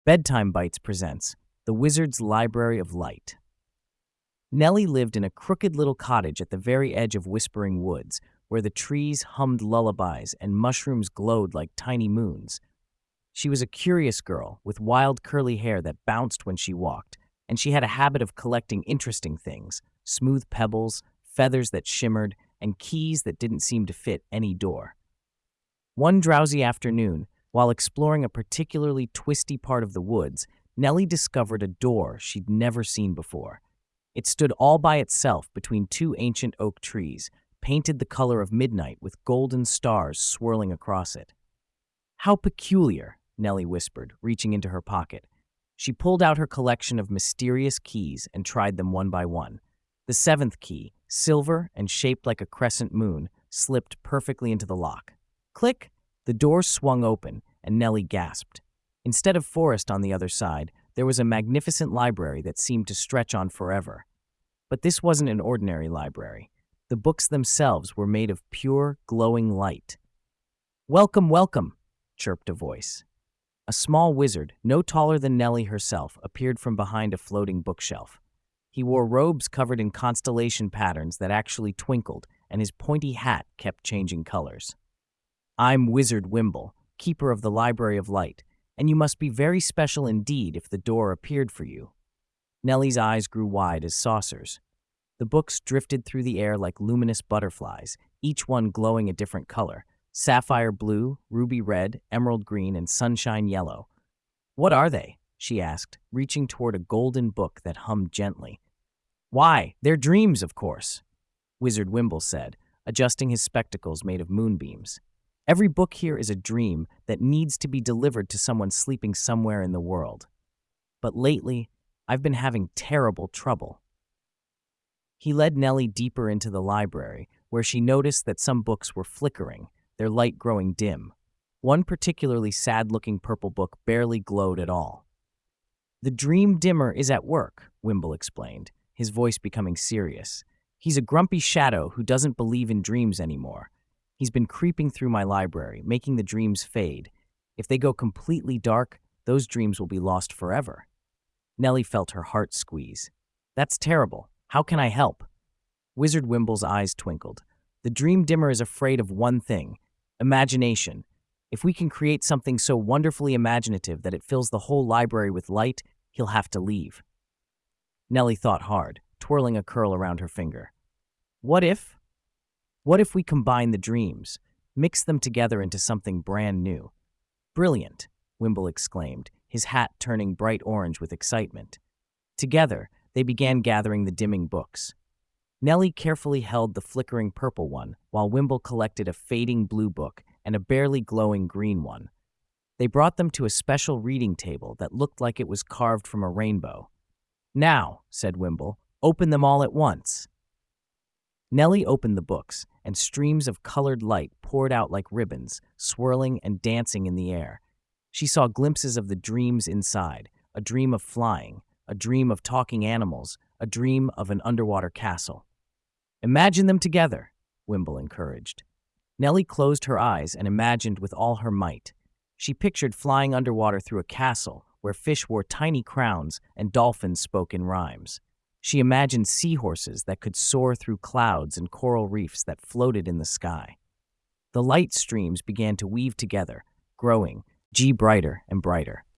Bedtime Bites presents The Wizard's Library of Light. Nellie lived in a crooked little cottage at the very edge of Whispering Woods, where the trees hummed lullabies and mushrooms glowed like tiny moons. She was a curious girl with wild curly hair that bounced when she walked, and she had a habit of collecting interesting things: smooth pebbles, feathers that shimmered, and keys that didn't seem to fit any door. One drowsy afternoon, while exploring a particularly twisty part of the woods, Nellie discovered a door she'd never seen before. It stood all by itself between two ancient oak trees, painted the color of midnight with golden stars swirling across it. "How peculiar," Nellie whispered, reaching into her pocket. She pulled out her collection of mysterious keys and tried them one by one. The seventh key, silver and shaped like a crescent moon, slipped perfectly into the lock. Click! The door swung open, and Nellie gasped. Instead of forest on the other side, there was a magnificent library that seemed to stretch on forever. But this wasn't an ordinary library. The books themselves were made of pure, glowing light. "Welcome, welcome," chirped a voice. A small wizard, no taller than Nellie herself, appeared from behind a floating bookshelf. He wore robes covered in constellation patterns that actually twinkled, and his pointy hat kept changing colors. "I'm Wizard Wimble, keeper of the Library of Light, and you must be very special indeed if the door appeared for you." Nellie's eyes grew wide as saucers. The books drifted through the air like luminous butterflies, each one glowing a different color: sapphire blue, ruby red, emerald green, and sunshine yellow. "What are they?" she asked, reaching toward a golden book that hummed gently. "Why, they're dreams, of course," Wizard Wimble said, adjusting his spectacles made of moonbeams. "Every book here is a dream that needs to be delivered to someone sleeping somewhere in the world. But lately, I've been having terrible trouble." He led Nellie deeper into the library, where she noticed that some books were flickering, their light growing dim. One particularly sad-looking purple book barely glowed at all. "The Dream Dimmer is at work," Wimble explained, his voice becoming serious. "He's a grumpy shadow who doesn't believe in dreams anymore. He's been creeping through my library, making the dreams fade. If they go completely dark, those dreams will be lost forever." Nellie felt her heart squeeze. "That's terrible. How can I help?" Wizard Wimble's eyes twinkled. "The Dream Dimmer is afraid of one thing: imagination. If we can create something so wonderfully imaginative that it fills the whole library with light, he'll have to leave." Nellie thought hard, twirling a curl around her finger. What if we combine the dreams, mix them together into something brand new?" "Brilliant," Wimble exclaimed, his hat turning bright orange with excitement. Together, they began gathering the dimming books. Nellie carefully held the flickering purple one, while Wimble collected a fading blue book and a barely glowing green one. They brought them to a special reading table that looked like it was carved from a rainbow. "Now," said Wimble, "open them all at once." Nellie opened the books, and streams of colored light poured out like ribbons, swirling and dancing in the air. She saw glimpses of the dreams inside: a dream of flying, a dream of talking animals, a dream of an underwater castle. "Imagine them together," Wimble encouraged. Nellie closed her eyes and imagined with all her might. She pictured flying underwater through a castle where fish wore tiny crowns and dolphins spoke in rhymes. She imagined seahorses that could soar through clouds and coral reefs that floated in the sky. The light streams began to weave together, growing brighter and brighter.